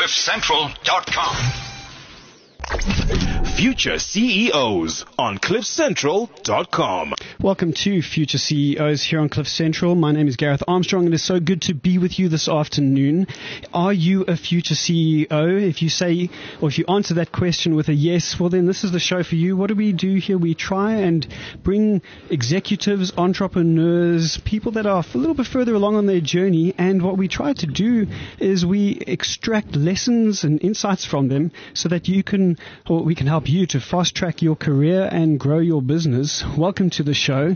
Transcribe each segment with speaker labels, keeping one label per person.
Speaker 1: CliffCentral.com.
Speaker 2: Future CEOs on CliffCentral.com.
Speaker 3: Welcome to Future CEOs here on Cliff Central. My name is Gareth Armstrong, and it's so good to be with you this afternoon. Are you a future CEO? If you say, or if you answer that question with a yes, well then this is the show for you. What do we do here? We try and bring executives, entrepreneurs, people that are a little bit further along on their journey, and what we try to do is we extract lessons and insights from them so that you can, or we can help you to fast track your career and grow your business. Welcome to the show.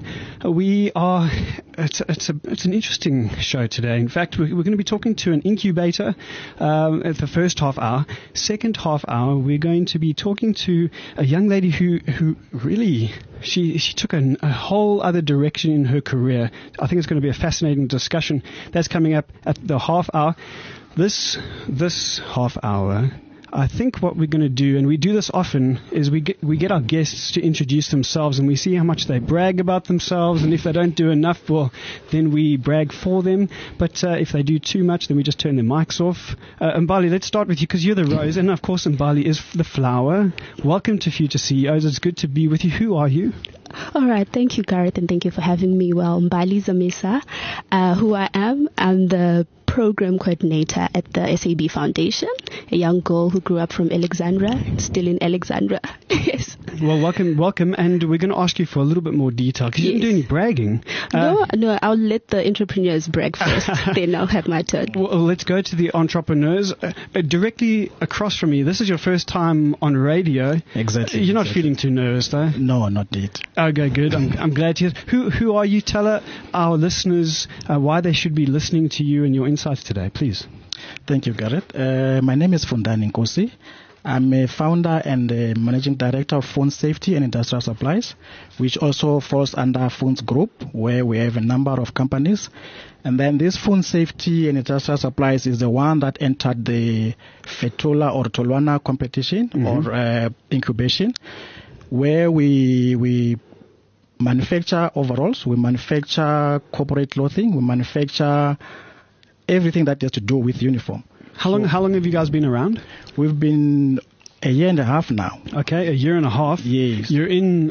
Speaker 3: It's an interesting show today. In fact, we're going to be talking to an incubator at the first half hour. Second half hour, we're going to be talking to a young lady who really, she took a whole other direction in her career. I think it's going to be a fascinating discussion. That's coming up at the half hour. This half hour, I think what we're going to do, and we do this often, is we get our guests to introduce themselves, and we see how much they brag about themselves, and if they don't do enough, well, then we brag for them. But if they do too much, then we just turn their mics off. Mbali, let's start with you, because you're the rose, and of course Mbali is the flower. Welcome to Future CEOs. It's good to be with you. Who are you?
Speaker 4: All right. Thank you, Gareth, and thank you for having me. Well, Mbali Zamisa, who I am, I'm the program coordinator at the SAB Foundation, a young girl who grew up from Alexandra, still in Alexandra. Yes.
Speaker 3: Well, welcome, and we're going to ask you for a little bit more detail, because you didn't do any bragging.
Speaker 4: No, I'll let the entrepreneurs brag first, then I'll have my turn.
Speaker 3: Well, let's go to the entrepreneurs. Directly across from you, this is your first time on radio.
Speaker 5: Exactly.
Speaker 3: You're not feeling too nervous, though?
Speaker 5: No, not yet.
Speaker 3: Okay, good. I'm glad to hear. Who are you? Tell our listeners why they should be listening to you and your insights today, please.
Speaker 5: Thank you, Gareth. My name is Fundani Nkosi. I'm a founder and a managing director of Phone Safety and Industrial Supplies, which also falls under Phones Group, where we have a number of companies. And then this Phone Safety and Industrial Supplies is the one that entered the FETOLA or Tolwana competition or incubation, where we manufacture overalls, we manufacture corporate clothing, we manufacture everything that has to do with uniform.
Speaker 3: How long have you guys been around?
Speaker 5: We've been a year and a half now.
Speaker 3: Okay, a year and a half.
Speaker 5: Yes.
Speaker 3: You're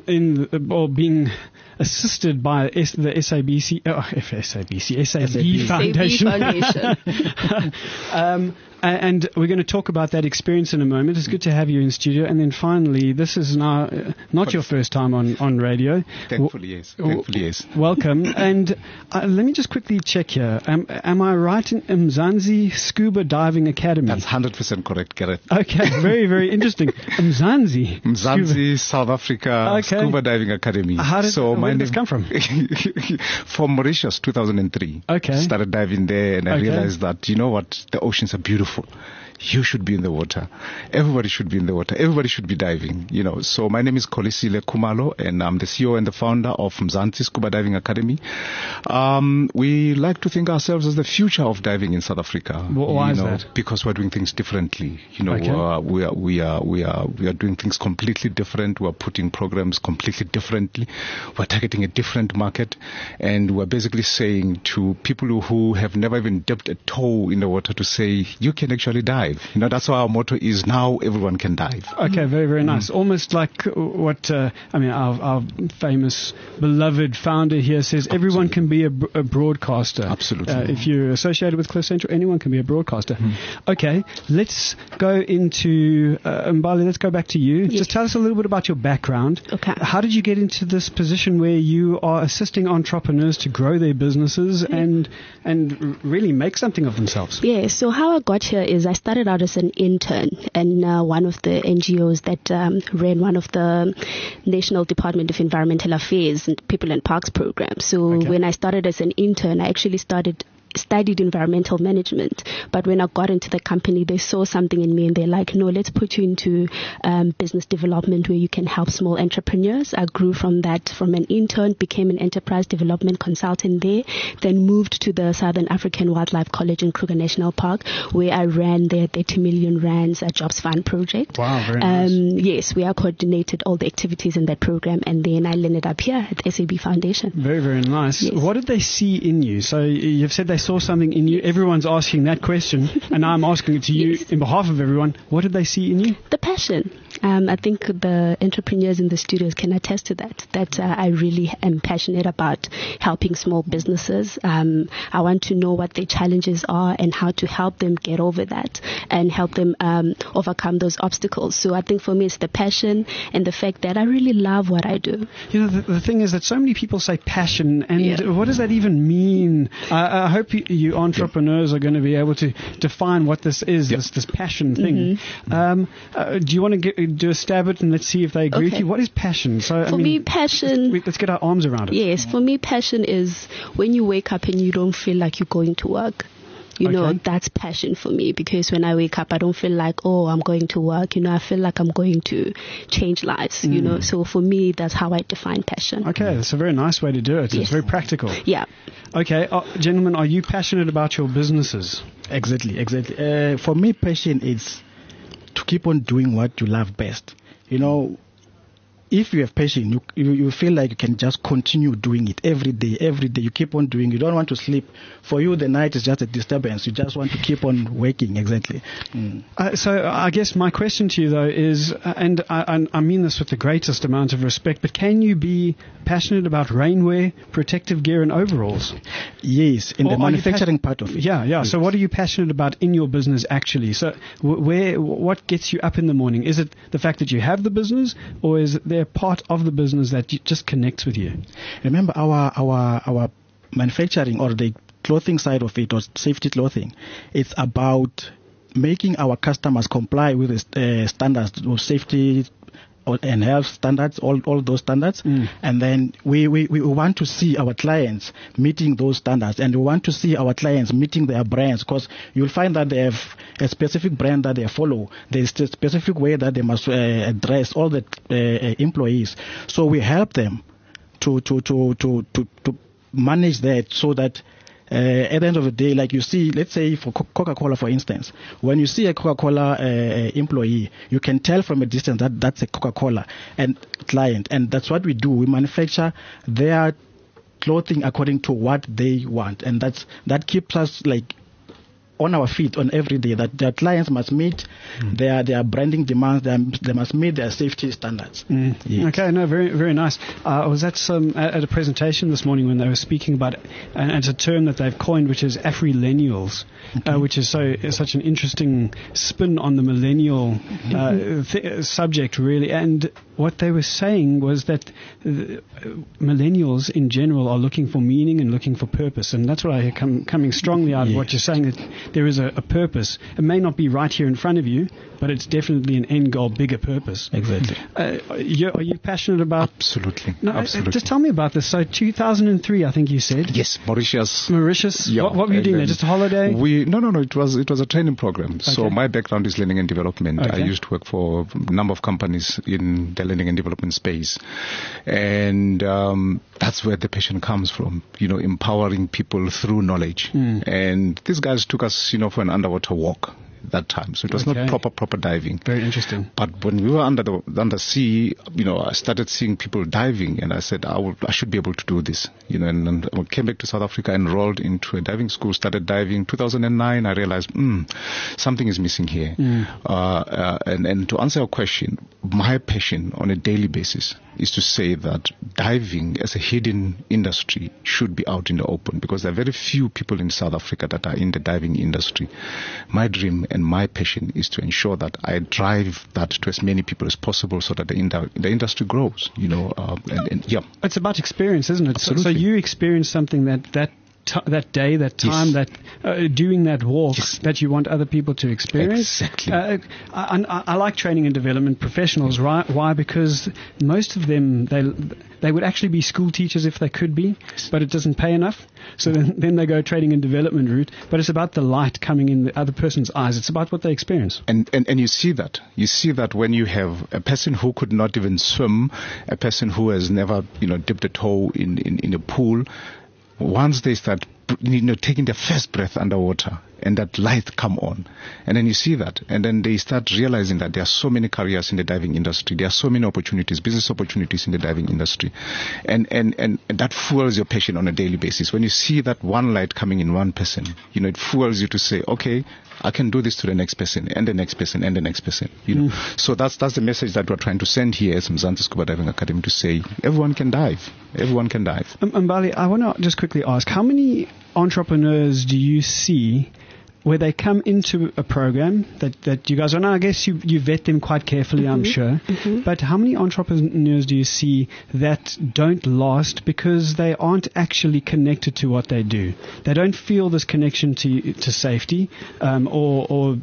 Speaker 3: or being assisted by the SAB Foundation. And we're going to talk about that experience in a moment. It's good to have you in studio. And then finally, this is now not your first time on radio.
Speaker 6: Thankfully, yes.
Speaker 3: Welcome. And let me just quickly check here. Am I right in Mzansi Scuba Diving Academy?
Speaker 6: That's 100% correct, Gareth.
Speaker 3: Okay, very, very interesting.
Speaker 6: Mzansi, South Africa, Scuba Diving Academy.
Speaker 3: Where did this come from?
Speaker 6: From Mauritius, 2003.
Speaker 3: Okay.
Speaker 6: Started diving there, and I realized that, you know what, the oceans are beautiful. You should be in the water. Everybody should be in the water. Everybody should be diving, you know. So my name is Kolisile Kumalo, and I'm the CEO and the founder of Mzansi Scuba Diving Academy. We like to think ourselves as the future of diving in South Africa.
Speaker 3: Why is that?
Speaker 6: Because we're doing things differently. You know, we are doing things completely different. We're putting programs completely differently. We're targeting a different market, and we're basically saying to people who have never even dipped a toe in the water to say, you can actually dive. You know, that's why our motto is now everyone can dive.
Speaker 3: Okay, very, very nice. Almost like what, our famous, beloved founder here says, everyone can be a broadcaster.
Speaker 6: Absolutely.
Speaker 3: If you're associated with Cliff Central, anyone can be a broadcaster. Okay, let's go into, Mbali, let's go back to you.
Speaker 4: Yes.
Speaker 3: Just tell us a little bit about your background.
Speaker 4: Okay.
Speaker 3: How did you get into this position where you are assisting entrepreneurs to grow their businesses and really make something of themselves?
Speaker 4: Yeah, so how I got here is I started out as an intern in one of the NGOs that ran one of the National Department of Environmental Affairs and People and Parks programs. So when I started as an intern, I actually studied environmental management, but when I got into the company, they saw something in me and they're like, no, let's put you into business development where you can help small entrepreneurs. I grew from that, from an intern, became an enterprise development consultant there, then moved to the Southern African Wildlife College in Kruger National Park, where I ran their 30 million rands Jobs Fund project.
Speaker 3: Wow, very nice.
Speaker 4: Yes, we coordinated all the activities in that program, and then I landed up here at the SAB Foundation.
Speaker 3: Very, very nice.
Speaker 4: Yes.
Speaker 3: What did they see in you? So you've said they saw something in you. Everyone's asking that question, and now I'm asking it to you in behalf of everyone. What did they see in you?
Speaker 4: The passion. I think the entrepreneurs in the studios can attest to that I really am passionate about helping small businesses. I want to know what their challenges are and how to help them get over that and help them overcome those obstacles. So I think for me it's the passion and the fact that I really love what I do.
Speaker 3: You know, the thing is that so many people say passion, and what does that even mean? I hope you entrepreneurs are going to be able to define what this is, this passion thing. Do you want to do a stab at it and let's see if they agree with you? What is passion? So
Speaker 4: for me, passion...
Speaker 3: Let's get our arms around it.
Speaker 4: Yes, for me, passion is when you wake up and you don't feel like you're going to work. You know, that's passion for me, because when I wake up, I don't feel like, oh, I'm going to work. You know, I feel like I'm going to change lives, you know. So for me, that's how I define passion.
Speaker 3: Okay, that's a very nice way to do it. Yes. It's very practical.
Speaker 4: Yeah.
Speaker 3: Okay, gentlemen, are you passionate about your businesses?
Speaker 5: Exactly. For me, passion is to keep on doing what you love best. You know, if you have passion, you feel like you can just continue doing it every day. You keep on doing it. You don't want to sleep. For you, the night is just a disturbance. You just want to keep on working. Exactly.
Speaker 3: So I guess my question to you, though, is, and I mean this with the greatest amount of respect, but can you be passionate about rainwear, protective gear, and overalls?
Speaker 5: Yes, in the manufacturing part of it.
Speaker 3: Yeah. Yes. So what are you passionate about in your business, actually? So what gets you up in the morning? Is it the fact that you have the business, or is there a part of the business that just connects with you?
Speaker 5: Remember, our manufacturing, or the clothing side of it, or safety clothing, it's about making our customers comply with the standards of safety and health standards, all those standards. And then we want to see our clients meeting those standards, and we want to see our clients meeting their brands, because you'll find that they have a specific brand that they follow. There's a specific way that they must address all the employees. So we help them to manage that, so that at the end of the day, like you see, let's say for Coca-Cola, for instance, when you see a Coca-Cola employee, you can tell from a distance that that's a Coca-Cola and client. And that's what we do. We manufacture their clothing according to what they want. And that keeps us like on our feet on every day, that their clients must meet their branding demands, they must meet their safety standards.
Speaker 3: Yes. Okay, no, very, very nice. I was at a presentation this morning when they were speaking about, and it's a term that they've coined, which is Afrillennials, which is such an interesting spin on the millennial subject, really. And what they were saying was that millennials in general are looking for meaning and looking for purpose, and that's what I hear coming strongly out of what you're saying, that there is a purpose. It may not be right here in front of you, but it's definitely an end goal, bigger purpose.
Speaker 5: Exactly.
Speaker 3: Are you passionate about?
Speaker 6: Absolutely.
Speaker 3: No,
Speaker 6: Absolutely.
Speaker 3: Just tell me about this. So 2003, I think you said.
Speaker 6: Yes, Mauritius.
Speaker 3: Yeah. What were you doing there? Just a holiday?
Speaker 6: No. It was a training program. Okay. So my background is learning and development.
Speaker 3: Okay.
Speaker 6: I used to work for a number of companies in the learning and development space, and that's where the passion comes from. You know, empowering people through knowledge. And these guys took us, for an underwater walk that time. So it was not proper diving.
Speaker 3: Very interesting.
Speaker 6: But when we were under the sea, I started seeing people diving, and I said, I should be able to do this. And I came back to South Africa, enrolled into a diving school, started diving. 2009, I realized, something is missing here. And to answer your question, my passion on a daily basis is to say that diving as a hidden industry should be out in the open, because there are very few people in South Africa that are in the diving industry. My dream and my passion is to ensure that I drive that to as many people as possible, so that the industry grows.
Speaker 3: It's about experience, isn't it?
Speaker 6: Absolutely.
Speaker 3: So you experienced something that day, that time, that doing that walk, that you want other people to experience.
Speaker 6: Exactly.
Speaker 3: I like training and development professionals, right? Why? Because most of them, they would actually be school teachers if they could be, but it doesn't pay enough. So then they go training and development route. But it's about the light coming in the other person's eyes. It's about what they experience.
Speaker 6: And you see that. You see that when you have a person who could not even swim, a person who has never, dipped a toe in a pool. Once they start, taking their first breath underwater, and that light come on. And then you see that, and then they start realizing that there are so many careers in the diving industry. There are so many opportunities, business opportunities in the diving industry. And that fuels your passion on a daily basis. When you see that one light coming in one person, it fuels you to say, okay, I can do this to the next person and the next person and the next person. So that's the message that we're trying to send here as Mzansi Scuba Diving Academy, to say everyone can dive. Everyone can dive.
Speaker 3: Mbali, I want to just quickly ask, how many entrepreneurs do you see where they come into a program that you guys are, now I guess you vet them quite carefully, I'm sure, but how many entrepreneurs do you see that don't last because they aren't actually connected to what they do? They don't feel this connection to safety or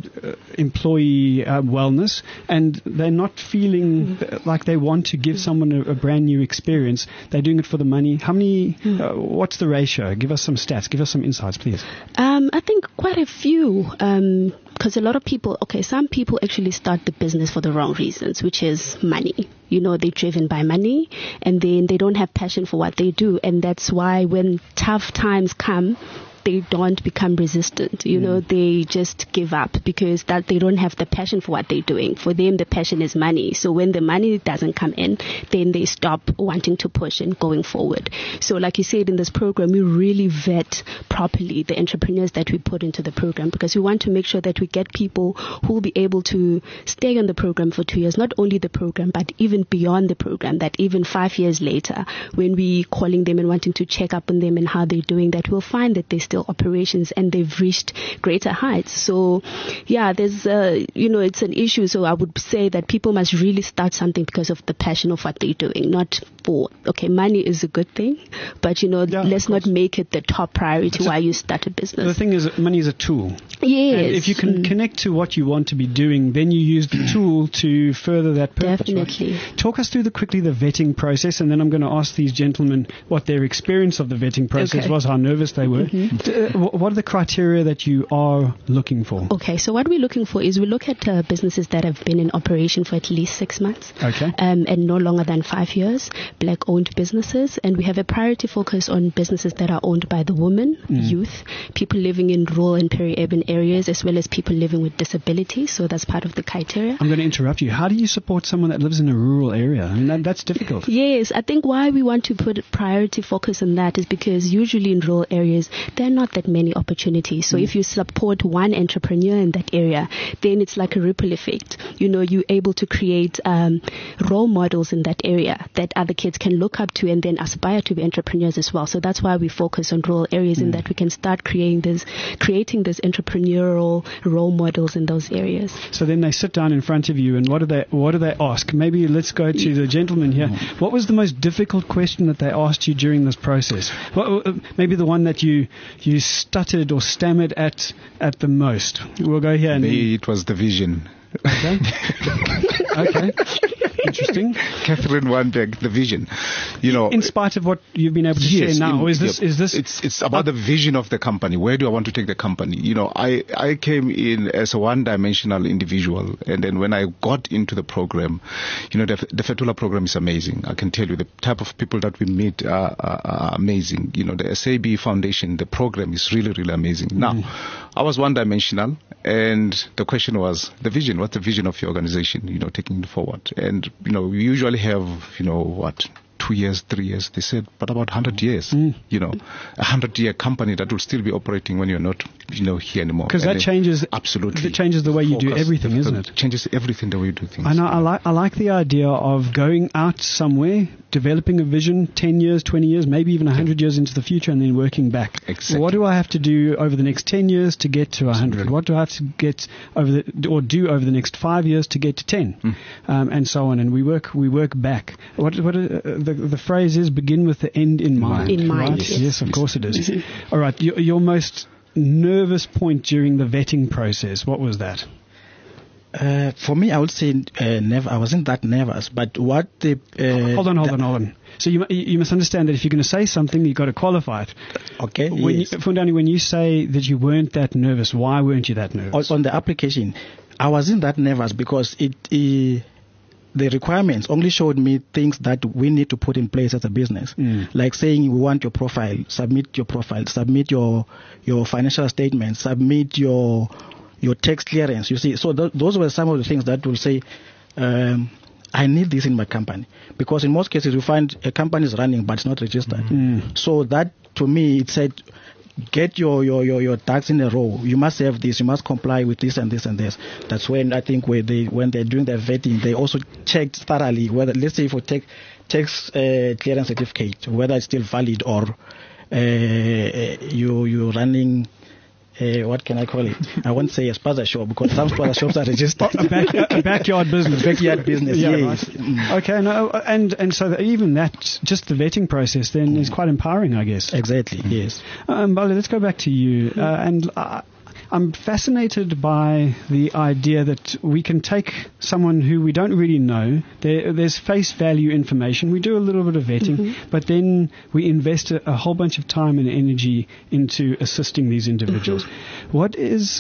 Speaker 3: employee wellness, and they're not feeling like they want to give someone a brand new experience. They're doing it for the money. How many, what's the ratio? Give us some stats, give us some insights, please.
Speaker 4: I think quite a few, because a lot of people, some people actually start the business for the wrong reasons, which is money. They're driven by money, and then they don't have passion for what they do. And that's why when tough times come, they don't become resistant. They just give up because that they don't have the passion for what they're doing. For them, the passion is money. So when the money doesn't come in, then they stop wanting to push and going forward. So like you said, in this program, we really vet properly the entrepreneurs that we put into the program, because we want to make sure that we get people who will be able to stay on the program for 2 years, not only the program, but even beyond the program, that even 5 years later, when we calling them and wanting to check up on them and how they're doing, that we'll find that they're still operations and they've reached greater heights. So yeah, there's it's an issue. So I would say that people must really start something because of the passion of what they're doing, not for money is a good thing, but let's not make it the top priority while you start a business.
Speaker 3: The thing is, money is a tool.
Speaker 4: Yes.
Speaker 3: And if you can connect to what you want to be doing, then you use the tool to further that purpose.
Speaker 4: Definitely.
Speaker 3: Right? Talk us through quickly the vetting process, and then I'm going to ask these gentlemen what their experience of the vetting process was, how nervous they were. What are the criteria that you are looking for?
Speaker 4: Okay, so what we're looking for is we look at businesses that have been in operation for at least 6 months.
Speaker 3: Okay.
Speaker 4: And no longer than 5 years, black-owned businesses, and we have a priority focus on businesses that are owned by the women, youth, people living in rural and peri-urban areas, as well as people living with disabilities. So that's part of the criteria.
Speaker 3: I'm going to interrupt you. How do you support someone that lives in a rural area? I mean, that's difficult.
Speaker 4: Yes, I think why we want to put priority focus on that is because usually in rural areas, there are not that many opportunities. So if you support one entrepreneur in that area, then it's like a ripple effect. You're able to create role models in that area that other kids can look up to and then aspire to be entrepreneurs as well. So that's why we focus on rural areas, in that we can start creating this entrepreneurial role models in those areas.
Speaker 3: So then they sit down in front of you, and what do they ask? Maybe let's go to the gentleman here. What was the most difficult question that they asked you during this process? Maybe the one that you stuttered or stammered at the most. We'll go here.
Speaker 6: It was the vision.
Speaker 3: Okay. Okay. Interesting.
Speaker 6: Catherine Wandberg, the vision.
Speaker 3: In spite of what you've been able to share now, is this?
Speaker 6: It's about the vision of the company. Where do I want to take the company? I came in as a one-dimensional individual, and then when I got into the program, the Fetula program is amazing. I can tell you the type of people that we meet are amazing. The SAB Foundation, the program is really, really amazing. Now, I was one-dimensional, and the question was the vision. What's the vision of your organization? Taking it forward. And we usually have 2 years, 3 years. They said, but about 100 years, a 100-year company that will still be operating when you're not, here anymore.
Speaker 3: Because that changes,
Speaker 6: absolutely.
Speaker 3: It changes the way you do everything, isn't it?
Speaker 6: Changes everything the way you do things.
Speaker 3: I know. I like the idea of going out somewhere, developing a vision 10 years, 20 years, maybe even 100 years into the future, and then working back.
Speaker 6: Exactly.
Speaker 3: What do I have to do over the next 10 years to get to 100? What do I have to get do over the next 5 years to get to 10? And so on. And we work back. What the phrase is, begin with the end in mind.
Speaker 4: In mind,
Speaker 3: right? Yes, of course it is. All right. Your most nervous point during the vetting process, what was that?
Speaker 5: For me, I would say never. I wasn't that nervous, but what the
Speaker 3: hold on. So you must understand that if you're going to say something, you've got to qualify it.
Speaker 5: Okay.
Speaker 3: Fundani, when you say that you weren't that nervous, why weren't you that nervous?
Speaker 5: On the application, I wasn't that nervous because the requirements only showed me things that we need to put in place as a business. Like saying we want your profile, submit your financial statements, submit your tax clearance. You see, so those were some of the things that will say, I need this in my company. Because in most cases, you find a company is running, but it's not registered. So that, to me, it said, get your ducks in a row. You must have this. You must comply with this and this and this. That's when I think when they're doing their vetting, they also checked thoroughly whether, let's say, for tax clearance certificate, whether it's still valid or you're running. What can I call it? I won't say a spaza shop because some spaza shops are registered.
Speaker 3: A backyard business.
Speaker 5: Backyard business,
Speaker 3: yeah,
Speaker 5: yes.
Speaker 3: Right. Okay, no, and so even that, just the vetting process then is quite empowering, I guess.
Speaker 5: Exactly, yes.
Speaker 3: Mbali, let's go back to you. And I'm fascinated by the idea that we can take someone who we don't really know. There's face value information. We do a little bit of vetting, but then we invest a whole bunch of time and energy into assisting these individuals. What is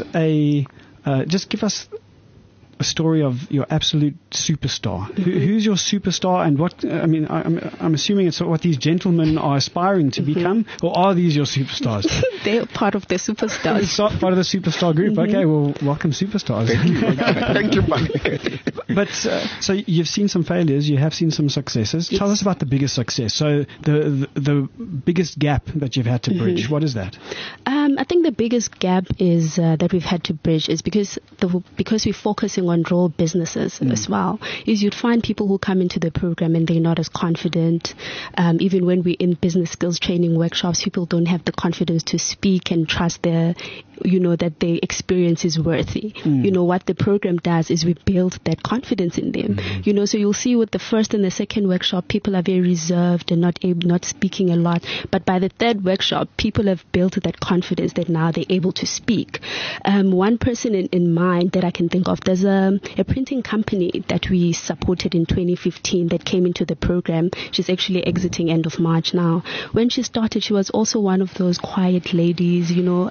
Speaker 3: just give us a story of your absolute superstar. Who's your superstar, and what? I mean, I'm assuming it's what these gentlemen are aspiring to become, or are these your superstars?
Speaker 4: They're part of the superstars.
Speaker 3: It's part of the superstar group. Okay, well, welcome superstars.
Speaker 6: Thank you.
Speaker 3: But so you've seen some failures, you have seen some successes. Yes. Tell us about the biggest success. So the biggest gap that you've had to bridge. What is that?
Speaker 4: I think the biggest gap is that we've had to bridge is because we're focusing on rural businesses as well. Is you'd find people who come into the program and they're not as confident. Even when we're in business skills training workshops, people don't have the confidence to speak and trust that their experience is worthy. What the program does is we build that confidence in them. So you'll see with the first and the second workshop, people are very reserved and not speaking a lot. But by the third workshop, people have built that confidence that now they're able to speak. One person in mind that I can think of, there's a printing company that we supported in 2015 that came into the program. She's actually exiting end of March now. When she started, she was also one of those quiet ladies,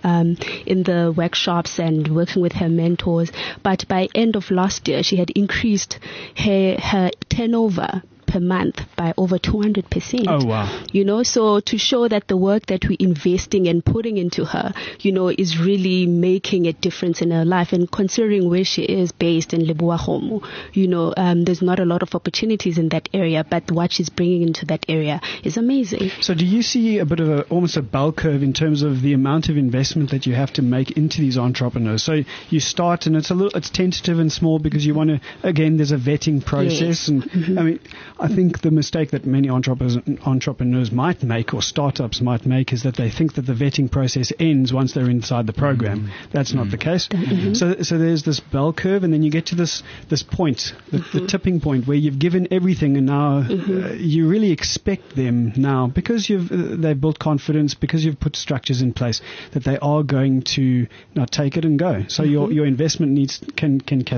Speaker 4: in the workshops and working with her mentors. But by end of last year, she had increased her turnover per month by over 200%.
Speaker 3: Oh, wow.
Speaker 4: So to show that the work that we're investing and putting into her, is really making a difference in her life. And considering where she is based in Leboahomo, there's not a lot of opportunities in that area, but what she's bringing into that area is amazing.
Speaker 3: So do you see a bit of almost a bell curve in terms of the amount of investment that you have to make into these entrepreneurs? So you start and it's tentative and small because you want to, again, there's a vetting process. Yes. And I mean, I think the mistake that many entrepreneurs might make or startups might make is that they think that the vetting process ends once they're inside the program. That's not the case. So there's this bell curve, and then you get to this point, the tipping point where you've given everything, and now you really expect them now, because they've built confidence, because you've put structures in place, that they are going to now take it and go. So your investment can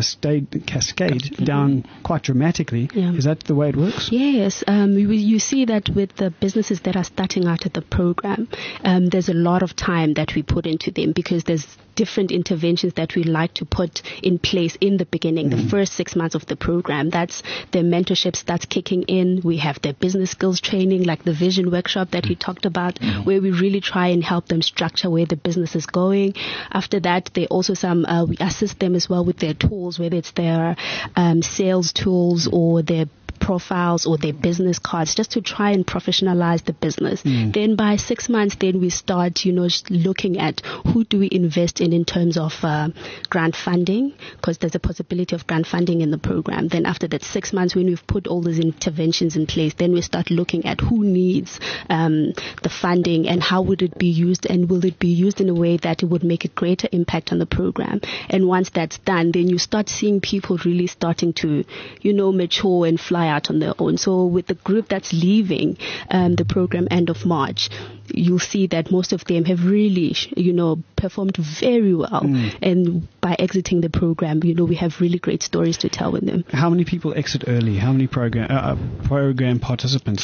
Speaker 3: cascade down quite dramatically. Yeah. Is that the way it works?
Speaker 4: Yes. You see that with the businesses that are starting out at the program, there's a lot of time that we put into them because there's different interventions that we like to put in place in the beginning, the first 6 months of the program. That's the mentorship starts kicking in. We have the business skills training, like the vision workshop that he talked about, where we really try and help them structure where the business is going. After that, they also we assist them as well with their tools, whether it's their sales tools or their profiles or their business cards, just to try and professionalize the business. Then by 6 months, then we start, looking at who do we invest in terms of grant funding, because there's a possibility of grant funding in the program. Then after that 6 months, when we've put all these interventions in place, then we start looking at who needs the funding and how would it be used, and will it be used in a way that it would make a greater impact on the program. And once that's done, then you start seeing people really starting to, mature and fly out on their own. So with the group that's leaving the program end of March, you'll see that most of them have really, performed very well. And by exiting the program, we have really great stories to tell with them.
Speaker 3: How many people exit early? How many program participants?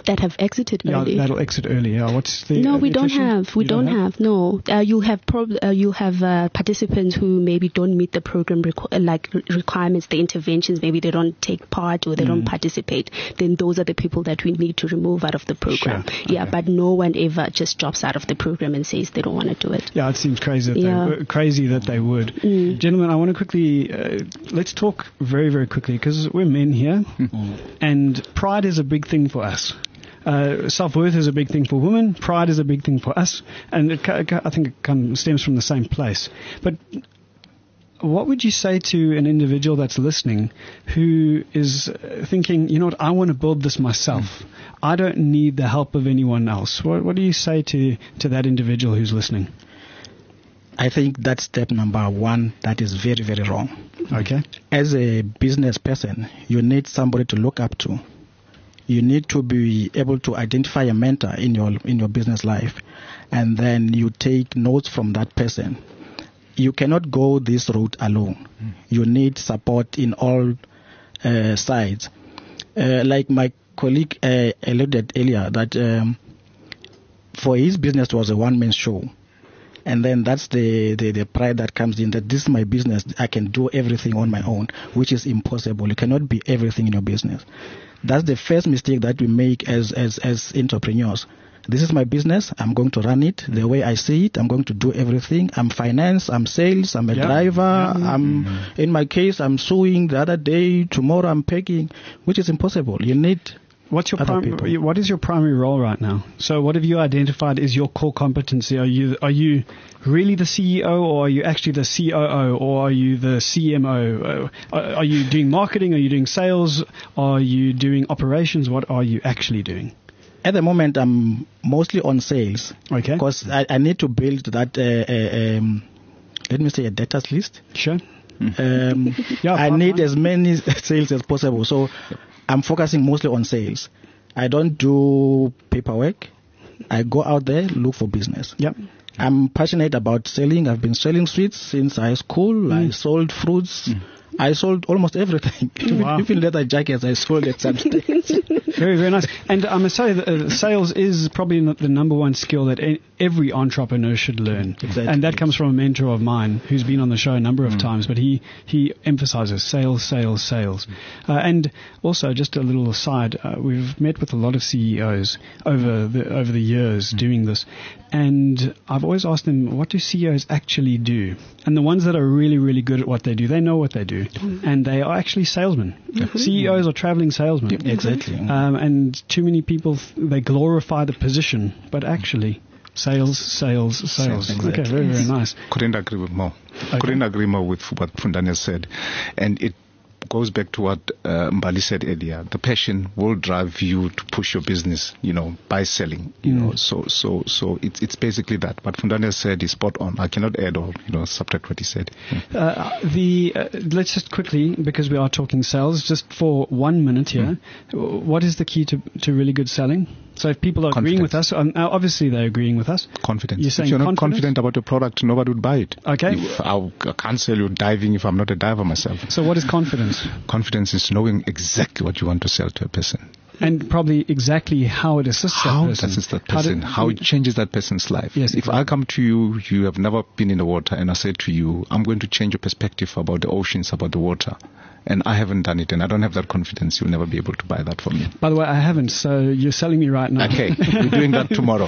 Speaker 4: That have exited early.
Speaker 3: That'll exit early. Yeah. What's the?
Speaker 4: No, we don't
Speaker 3: attrition?
Speaker 4: have. We don't have. No, you have participants who maybe don't meet the program requirements, the interventions. Maybe they don't take part or they don't participate. Then those are the people that we need to remove out of the program.
Speaker 3: Sure.
Speaker 4: Yeah,
Speaker 3: Okay.
Speaker 4: but no one ever just drops out of the program and says they don't want to do it.
Speaker 3: Yeah, it seems crazy that they would. Gentlemen, I want to quickly let's talk very, very quickly because we're men here, and pride is a big thing for us. Self-worth is a big thing for women. Pride is a big thing for us, and I think it stems from the same place. But what would you say to an individual that's listening who is thinking, you know what, I want to build this myself. I don't need the help of anyone else. What do you say to that individual who's listening?
Speaker 5: I think that's step number one. That is very, very wrong.
Speaker 3: Okay.
Speaker 5: As a business person, you need somebody to look up to. You need to be able to identify a mentor in your business life, and then you take notes from that person. You cannot go this route alone. You need support in all sides. Like my colleague alluded earlier, that for his business was a one-man show. And then that's the pride that comes in, that this is my business, I can do everything on my own, which is impossible. You cannot be everything in your business. That's the first mistake that we make as entrepreneurs. This is my business, I'm going to run it the way I see it, I'm going to do everything. I'm finance, I'm sales, I'm a driver, in my case, I'm sewing the other day, tomorrow I'm packing, which is impossible. You need
Speaker 3: what is your primary role right now? So what have you identified is your core competency? Are you really the CEO, or are you actually the COO, or are you the CMO? Are you doing marketing? Are you doing sales? Are you doing operations? What are you actually doing?
Speaker 5: At the moment, I'm mostly on sales. Okay. Because I need to build that, let me say, a data list.
Speaker 3: Sure.
Speaker 5: I need as many sales as possible. So I'm focusing mostly on sales. I don't do paperwork. I go out there, look for business.
Speaker 3: Yep.
Speaker 5: I'm passionate about selling. I've been selling sweets since high school. I sold fruits. I sold almost everything.
Speaker 3: Wow.
Speaker 5: Even leather jackets I sold at some stage.
Speaker 3: Very, very nice. And I must say that sales is probably the number one skill that every entrepreneur should learn.
Speaker 5: Exactly.
Speaker 3: And that comes from a mentor of mine who's been on the show a number of times, but he emphasizes sales, sales, sales. And also, just a little aside, we've met with a lot of CEOs over the years doing this. And I've always asked them, what do CEOs actually do? And the ones that are really, really good at what they do, they know what they do. And they are actually salesmen. CEOs are traveling salesmen.
Speaker 5: Exactly.
Speaker 3: And too many people, they glorify the position, but actually, sales.
Speaker 6: Exactly.
Speaker 3: Okay, very, very nice.
Speaker 6: Couldn't agree with more.
Speaker 3: Okay.
Speaker 6: Couldn't agree more with what Fundani said. And it goes back to what Mbali said earlier. The passion will drive you to push your business, by selling, So it's basically that. What Fundani said is spot on. I cannot add or, subtract what he said.
Speaker 3: Let's just quickly, because we are talking sales, just for 1 minute here, what is the key to really good selling? So if people are agreeing with us, obviously they're agreeing with us.
Speaker 6: Confidence.
Speaker 3: You're saying
Speaker 6: if you're not
Speaker 3: confidence?
Speaker 6: confident about your product, nobody would buy it.
Speaker 3: Okay.
Speaker 6: I can't sell you diving if I'm not a diver myself.
Speaker 3: So what is confidence?
Speaker 6: Confidence is knowing exactly what you want to sell to a person.
Speaker 3: And probably exactly how it assists that person.
Speaker 6: How it assists that person. How it changes that person's life.
Speaker 3: Yes,
Speaker 6: if I come to you, you have never been in the water, and I say to you, I'm going to change your perspective about the oceans, about the water, and I haven't done it, and I don't have that confidence, you'll never be able to buy that from me.
Speaker 3: By the way, I haven't, so you're selling me right now.
Speaker 6: Okay, we're doing that tomorrow.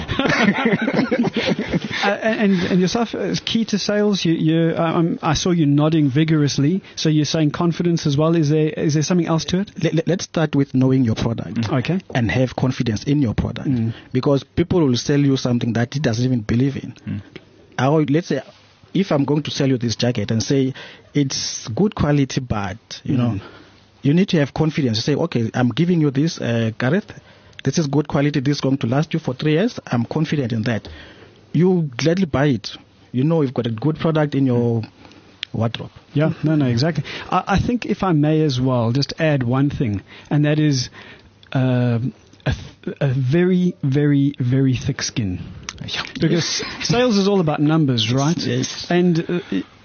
Speaker 3: And yourself, key to sales, I saw you nodding vigorously, so you're saying confidence as well. Is there something else to it?
Speaker 5: Let's start with knowing your product.
Speaker 3: Okay.
Speaker 5: And have confidence in your product. Because people will sell you something that he doesn't even believe in. Let's say, if I'm going to sell you this jacket and say it's good quality, but you need to have confidence. You say, okay, I'm giving you this, Gareth. This is good quality. This is going to last you for 3 years. I'm confident in that. You gladly buy it. You've got a good product in your wardrobe.
Speaker 3: Yeah, no, exactly. I think if I may as well, just add one thing, and that is a very, very, very thick skin. Because sales is all about numbers, right?
Speaker 5: Yes.
Speaker 3: And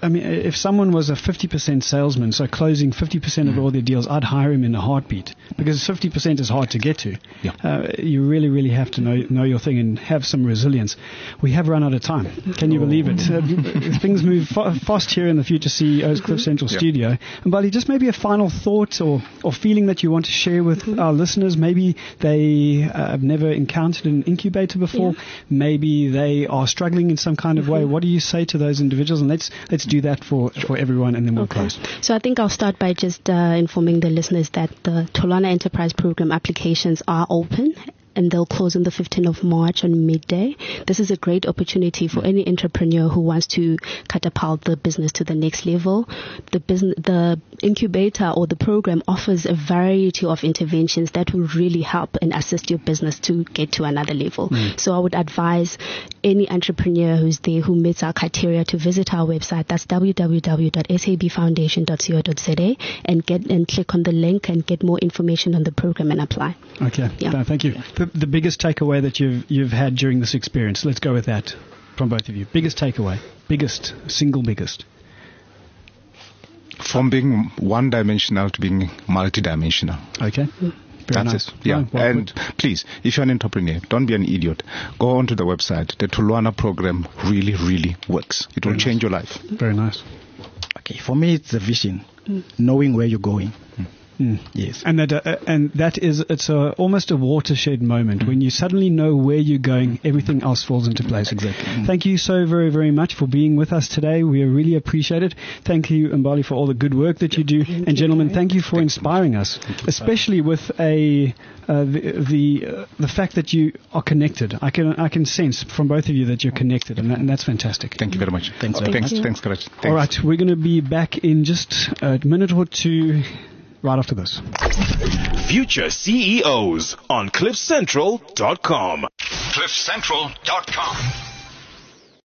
Speaker 3: I mean, if someone was a 50% salesman, so closing 50% of all their deals, I'd hire him in a heartbeat, because 50% is hard to get to.
Speaker 6: Yeah.
Speaker 3: You really, really have to know your thing and have some resilience. We have run out of time. Can you believe it? Things move fast here in the Future CEOs Cliff Central studio. And Mbali, just maybe a final thought or feeling that you want to share with our listeners. Maybe they have never encountered an incubator before. Maybe they are struggling in some kind of way. What do you say to those individuals? And let's do that for everyone, and then we'll close.
Speaker 4: So I think I'll start by just informing the listeners that the Tholwana Enterprise Program applications are open, and they'll close on the 15th of March on midday. This is a great opportunity for any entrepreneur who wants to catapult the business to the next level. The incubator or the program offers a variety of interventions that will really help and assist your business to get to another level. So I would advise any entrepreneur who's there who meets our criteria to visit our website. That's www.sabfoundation.co.za and click on the link and get more information on the program and apply.
Speaker 3: Okay, thank you. The biggest takeaway that you've had during this experience, let's go with that from both of you. Biggest takeaway, single biggest.
Speaker 6: From being one-dimensional to being multidimensional.
Speaker 3: Okay.
Speaker 6: That's
Speaker 3: nice.
Speaker 6: it. Yeah. And please, if you're an entrepreneur, don't be an idiot. Go onto the website. The Tholwana program really, really works. It will change your life.
Speaker 3: Very nice.
Speaker 5: Okay, for me, it's the vision, knowing where you're going. Yes,
Speaker 3: and that is it's almost a watershed moment when you suddenly know where you're going. Everything else falls into place. Exactly. Thank you so very, very much for being with us today. We really appreciate it. Thank you, Mbali, for all the good work that you do, and gentlemen, thank you for inspiring us, especially with the fact that you are connected. I can sense from both of you that you're connected, and that's fantastic.
Speaker 6: Thank you very much. Thanks, Courage.
Speaker 3: All right, we're going to be back in just a minute or two. Right after this.
Speaker 2: Future CEOs on CliffCentral.com.
Speaker 1: CliffCentral.com.